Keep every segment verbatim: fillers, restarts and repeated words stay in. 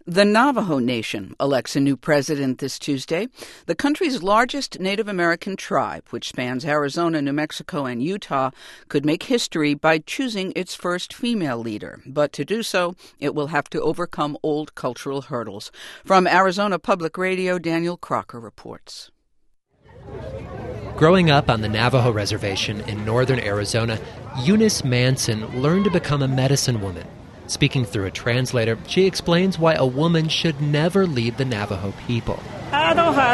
The Navajo Nation elects a new president this Tuesday. The country's largest Native American tribe, which spans Arizona, New Mexico, and Utah, could make history by choosing its first female leader. But to do so, it will have to overcome old cultural hurdles. From Arizona Public Radio, Daniel Crocker reports. Growing up on the Navajo Reservation in northern Arizona, Eunice Manson learned to become a medicine woman. Speaking through a translator, she explains why a woman should never lead the Navajo people. At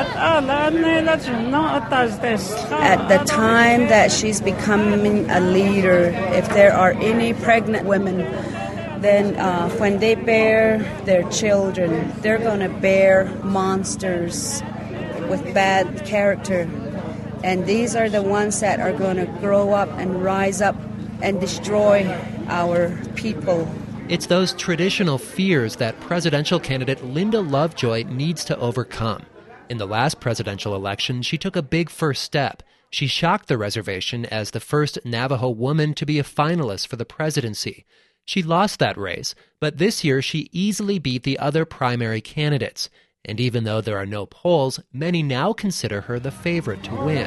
the time that she's becoming a leader, if there are any pregnant women, then uh, when they bear their children, they're going to bear monsters with bad character. And these are the ones that are going to grow up and rise up and destroy our people. It's those traditional fears that presidential candidate Linda Lovejoy needs to overcome. In the last presidential election, she took a big first step. She shocked the reservation as the first Navajo woman to be a finalist for the presidency. She lost that race, but this year she easily beat the other primary candidates. And even though there are no polls, many now consider her the favorite to win.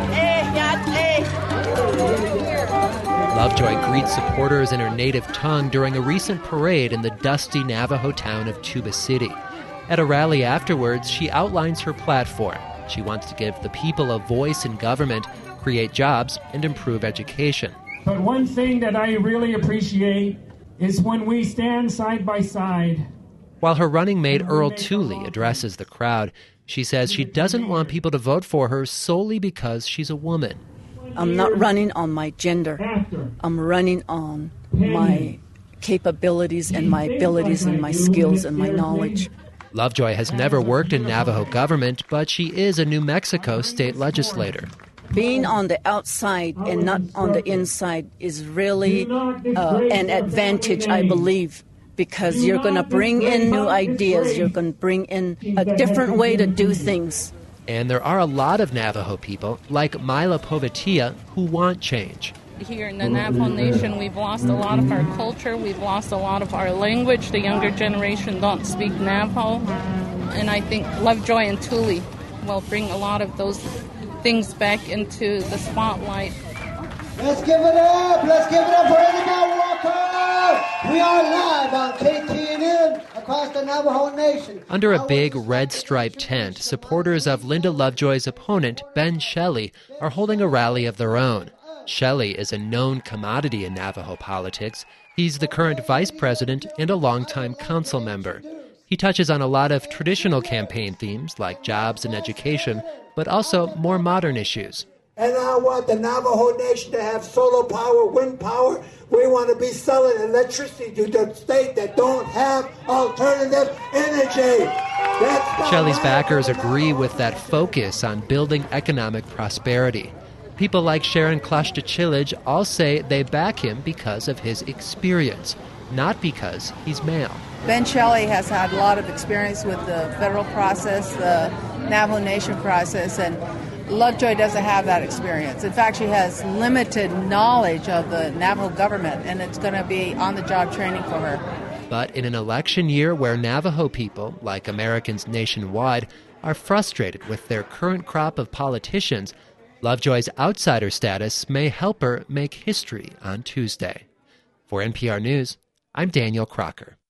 Lovejoy greets supporters in her native tongue during a recent parade in the dusty Navajo town of Tuba City. At a rally afterwards, she outlines her platform. She wants to give the people a voice in government, create jobs, and improve education. But one thing that I really appreciate is when we stand side by side. While her running mate Earl Tooley addresses the crowd, she says she doesn't want people to vote for her solely because she's a woman. I'm not running on my gender. I'm running on my capabilities and my abilities and my skills and my knowledge. Lovejoy has never worked in Navajo government, but she is a New Mexico state legislator. Being on the outside and not on the inside is really uh, an advantage, I believe, because you're going to bring in new ideas. You're going to bring in a different way to do things. And there are a lot of Navajo people, like Mila Povatia, who want change. Here in the Navajo Nation, we've lost a lot of our culture. We've lost a lot of our language. The younger generation don't speak Navajo. And I think Lovejoy and Tooley will bring a lot of those things back into the spotlight. Let's give it up! Let's give it up for Isabel Walker! We are live on K T N N across the Navajo Nation. Under a big red-striped tent, supporters of Linda Lovejoy's opponent, Ben Shelley, are holding a rally of their own. Shelley is a known commodity in Navajo politics. He's the current vice president and a longtime council member. He touches on a lot of traditional campaign themes like jobs and education, but also more modern issues. And I want the Navajo Nation to have solar power, wind power. We want to be selling electricity to the state that don't have alternative energy. That's Shelley's backers agree with that focus on building economic prosperity. People like Sharon Klashta-Chilij all say they back him because of his experience, not because he's male. Ben Shelley has had a lot of experience with the federal process, the Navajo Nation process, and Lovejoy doesn't have that experience. In fact, she has limited knowledge of the Navajo government, and it's going to be on-the-job training for her. But in an election year where Navajo people, like Americans nationwide, are frustrated with their current crop of politicians, Lovejoy's outsider status may help her make history on Tuesday. For N P R News, I'm Daniel Crocker.